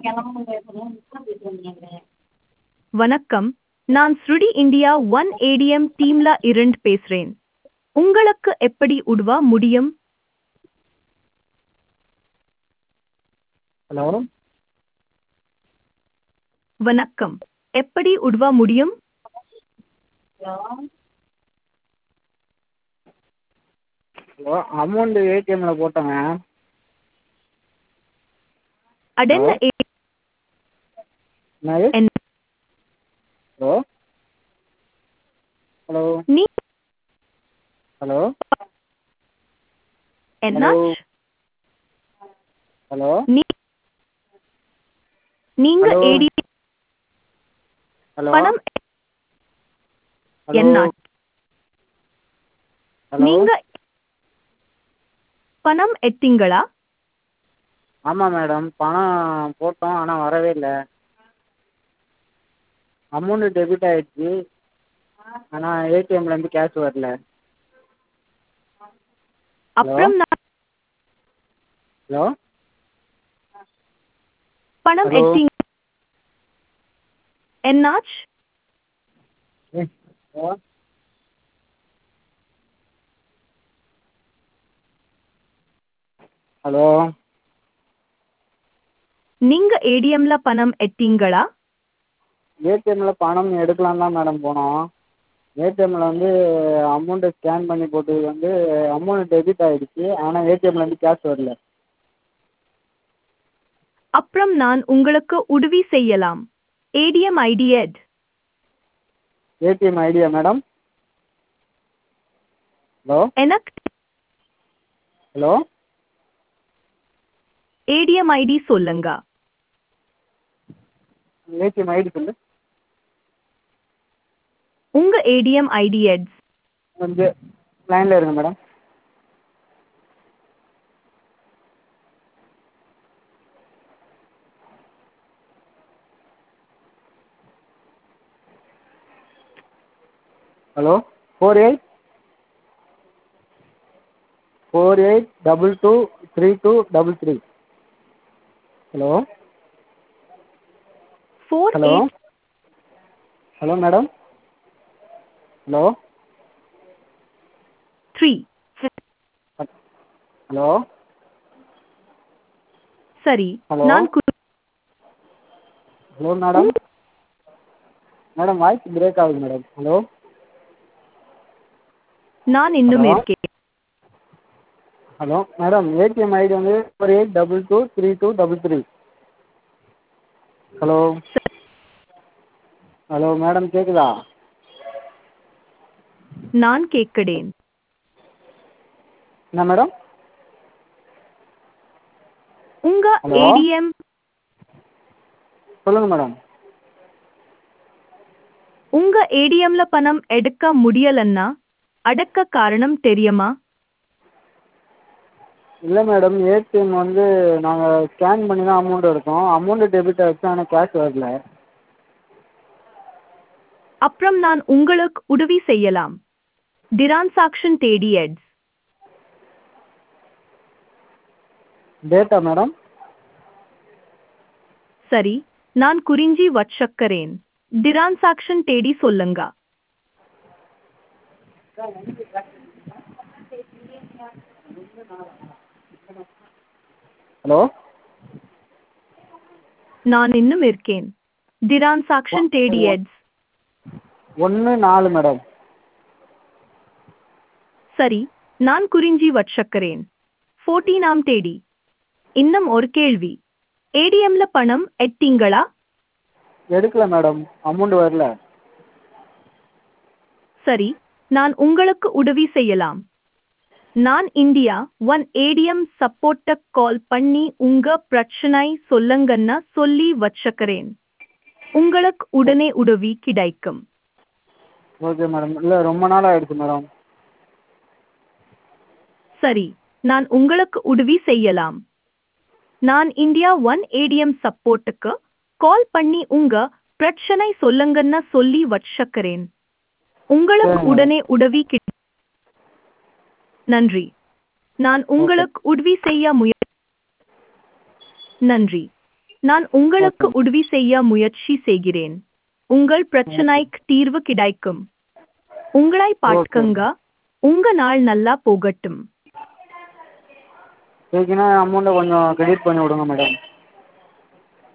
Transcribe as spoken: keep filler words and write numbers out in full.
வணக்கம், நான் ஸ்ருடி India one ATM டீம்ல இருந்து பேசுறேன். உங்களுக்கு எப்படி உதவ முடியும்? ஹலோ வணக்கம், எப்படி உதவ முடியும்? ஹலோ அமௌண்ட் ஏடிஎம்ல போட்டேங்க. ஹலோ அடென்ன ஏ என்னது? என் ஹலோ ஹலோ நீ ஹலோ ஹலோ என்னாச்சு? ஹலோ நீ நீங்க ஹலோ ஏடி ஹலோ பணம் ஹலோ என்னாச்சு? ஹலோ நீங்க பணம் எட்டீங்களா? ஆமாம் மேடம், பணம் போட்டோம் ஆனால் வரவே இல்லை. அமௌண்ட்டு டெபிட் ஆகிடுச்சி, ஆனால் ஏடிஎம்லேருந்து கேஷ் வரல. ஹலோ அப்புறம் நான் ஹலோ பணம் ஹலோ எட்டீங்க என்னாச்சு? ஹலோ ஹலோ நீங்க ஏடிஎம்ல பணம் எட்டீங்களா? ஏடிஎம்மில் பணம் எடுக்கலாம் தான் மேடம் போனோம். ஏடிஎம்மில் வந்து அமௌண்ட்டை ஸ்கேன் பண்ணி போட்டது வந்து அமௌண்ட் டெபிட் ஆகிடுச்சி, ஆனால் ஏடிஎம்லேருந்து கேஷ் வரல. அப்புறம் நான் உங்களுக்கு உதவி செய்யலாம். ஏடிஎம் ஐடி எட் ஏடிஎம் ஐடியா மேடம்? ஹலோ எனக்கு ஹலோ ஏடிஎம் ஐடி சொல்லுங்க. ஏடிஎம் ஐடி சொல்லு. உங்க ஏடிஎம் ஐடி எட் கொஞ்சம் லைனில் இருங்க madam. Hello four eight four eight double two three two double three. Hello four hello eight hello madam. Hello three hello சரி, ஹலோ நான் கு- hello madam. Madam voice break ஆகுது மேடம். ஹலோ நான் இன்னும் ஹலோ இருக்கேன். ஹலோ மேடம், ஏடிஎம் ஐடி வந்து four eight double two three two double three. Hello hello madam கேட்குதா? நான் கேட்கிறேன். என்ன மேடம்? உங்க ஹலோ ஏடிஎம் சொல்லுங்கள் மேடம். உங்க ஏடிஎம்ல பணம் எடுக்க முடியலன்னா அடக்க காரணம் தெரியுமா? இல்லை மேடம், ஏடிஎம் வந்து நாங்கள் ஸ்கேன் பண்ணி தான் அமௌண்ட் எடுத்தோம். அமௌண்ட்டு டெபிட் ஆகிடுச்சு, ஆனால் கேஷ் வரல. அப்புறம் நான் உங்களுக்கு உதவி செய்யலாம். டிரான்சாக்ஷன் தேடி எட்ஸ் டேட்டா மேடம்? சரி, நான் குறிஞ்சி வச்சக்கறேன். டிரான்சாக்ஷன் தேடி சொல்லுங்க. ஹலோ நான் இன்னும் இருக்கேன். டிரான்சாக்ஷன் தேடி எட்ஸ் ஒன்று நாலு மேடம். சரி, நான் குறிஞ்சி வச்சக்கறேன். ஃபோர்டீனாம் தேதி. இன்னும் ஒரு கேள்வி. ஏடிஎம்ல பணம் எட்டீங்களா? எடுக்கல மேடம், அமௌண்ட் வரல. சரி, நான் உங்களுக்கு உதவி செய்யலாம். நான் இந்தியா ஒன் ஏடிஎம் சப்போர்ட்ட கால் பண்ணி உங்க பிரச்சனை சொல்லுங்கன்னு சொல்லி வச்சக்கறேன். உங்களுக்கு உடனே உதவி கிடைக்கும். Okay madam. இல்லை ரொம்ப நாள் ஆகிடுச்சு மேடம். சரி, நான் உங்களுக்கு உதவி செய்யலாம். நான் இந்தியா ஒன் ஏடிஎம் சப்போர்ட்டுக்கு கால் பண்ணி உங்க பிரச்சனை சொல்லுங்கன்னு சொல்லி வச்சக்கறேன். உங்களுக்கு சரிங்க மேடம். உடனே உதவி கிடை நன்றி. நான் ஓகே உங்களுக்கு உதவி செய்ய முய நன்றி. நான் உங்களுக்கு ஓகே உதவி செய்ய முயற்சி செய்கிறேன். உங்கள் பிரச்சனைக்கு தீர்வு கிடைக்கும். உங்களை ஓகே பார்த்துக்கங்க. உங்க நாள் நல்லா போகட்டும். இதுக்குன்னா அமௌண்ட்டை கொஞ்சம் கிரெடிட் பண்ணி விடுங்க மேடம்.